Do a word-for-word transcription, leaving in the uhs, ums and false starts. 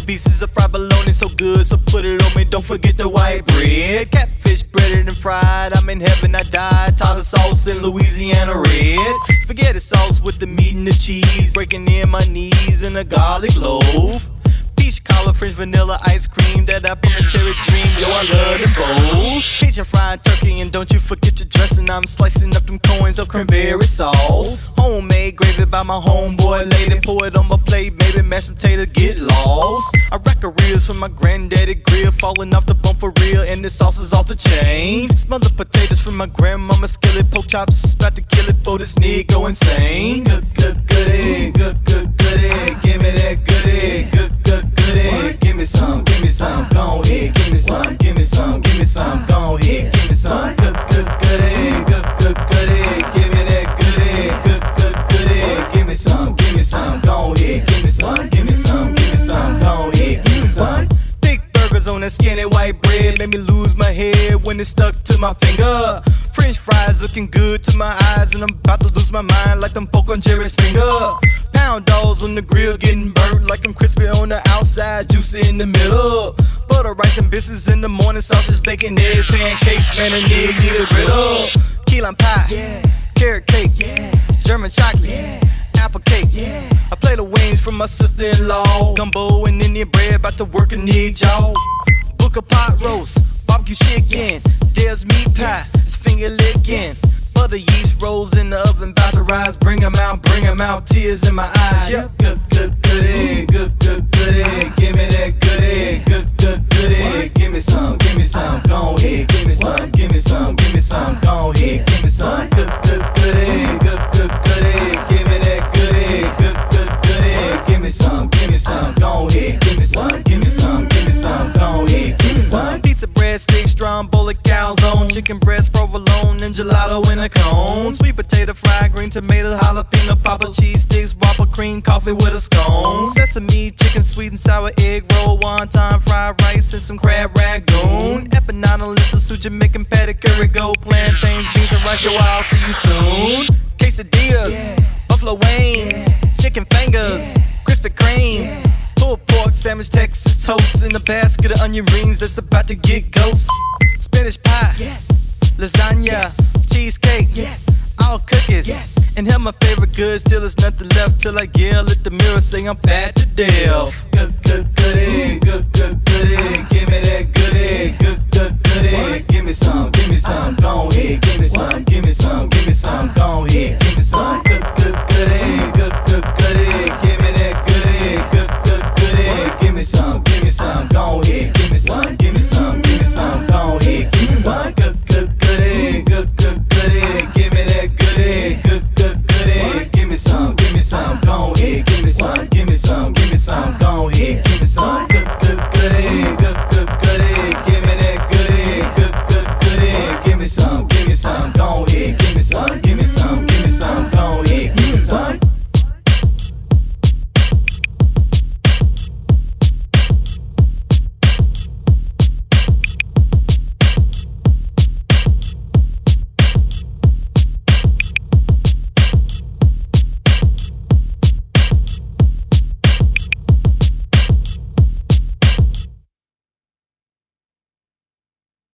pieces of fried bologna so good, so put it on me, don't forget the white bread. Catfish breaded and fried, I'm in heaven, I died. Tartar sauce in Louisiana red. Spaghetti sauce with the meat and the cheese, breaking in my knees in a garlic loaf. Peach cobbler, French vanilla ice cream, that apple and cherry dream, yo, I love them both. Cajun fried turkey, and don't you forget your dressing, I'm slicing up them coins of cranberry sauce. Homemade gravy by my homeboy lady, pour it on my plate, maybe mashed potato get lost. I rack a ribs from my granddaddy grill, falling off the bone for real, and the sauce is off the chain. Smell the potatoes from my grandmama's skillet, pork chops about to kill it for this nigga go insane. Good, good, good egg, good, good, good egg, give me that good egg, good, good, good egg. Give me some, give me some, go ahead, give me some, give me some, give me some, go ahead, give me some. Good, good, good egg, good, good, good egg, give me that good egg, good, good, good egg. Give me some, give me some, go ahead, give me some, give me some, give me some, go ahead, give me some. Thick burgers on that skinny white bread made me lose my head when it stuck to my finger. French fries looking good to my eyes, and I'm about to lose my mind like them folk on Jerry Springer. Pound dolls on the grill getting burnt like I'm crispy on the outside, juicy in the middle. Butter, rice, and biscuits in the morning, sausage, bacon, eggs, pancakes, man, a nigga need a griddle. Key lime pie, yeah. Carrot cake, yeah. German chocolate, yeah. Apple cake, yeah. I play the wings from my sister-in-law. Gumbo and Indian bread, about to work and need y'all. Book a pot roast, barbecue chicken, there's meat pie, it's finger licking. Butter yeast rolls in the oven, bout to rise. Bring 'em out, bring 'em out, tears in my eyes. Yep, good, good, good egg, good, good, good egg. Give me that good egg, good, good, good egg. Give me some, give me some, go ahead. Give me some, give me some, give me some, go ahead. Give me some, good, good, good egg, good, good, good egg. Give me that good egg, good, good, good egg. Give me some, give me some, go ahead. Give me some, give me some, give me some, go ahead. Give me some. Pizza bread, steak, stromboli, calzone, chicken breast, provolone, and gelato in a cone. Sweet potato, fried green tomato, jalapeno, papa cheese sticks, whopper cream, coffee with a scone. Sesame, chicken, sweet and sour egg roll, wonton, fried rice, and some crab ragoon. Empanada, lentil soup, Jamaican patty, curry gold, plantains, beans, and rice. Yo, I'll see you soon. Quesadillas, yeah. Buffalo wings, yeah. Chicken fingers, yeah. Krispy Kreme. Yeah. Pulled pork sandwich, Texas toast, in a basket of onion rings that's about to get ghost. Spinach pie, yes. Lasagna, yes. Cheesecake, yes. All cookies, yes. And here my favorite goods till there's nothing left, till I yell at the mirror, say I'm fat to death. Good, good, good egg, good, good, good egg. Give me that good egg, good, good,